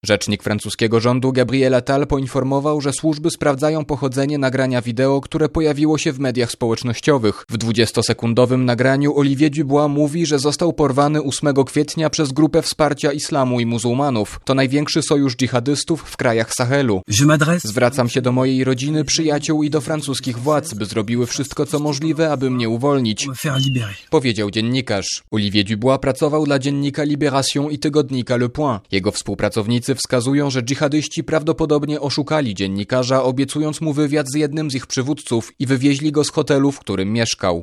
Rzecznik francuskiego rządu Gabriel Attal poinformował, że służby sprawdzają pochodzenie nagrania wideo, które pojawiło się w mediach społecznościowych. W 20-sekundowym nagraniu Olivier Dubois mówi, że został porwany 8 kwietnia przez grupę wsparcia islamu i muzułmanów. To największy sojusz dżihadystów w krajach Sahelu. Zwracam się do mojej rodziny, przyjaciół i do francuskich władz, by zrobiły wszystko, co możliwe, aby mnie uwolnić, powiedział dziennikarz. Olivier Dubois pracował dla dziennika Libération i tygodnika Le Point. Jego współpracownicy wskazują, że dżihadyści prawdopodobnie oszukali dziennikarza, obiecując mu wywiad z jednym z ich przywódców i wywieźli go z hotelu, w którym mieszkał.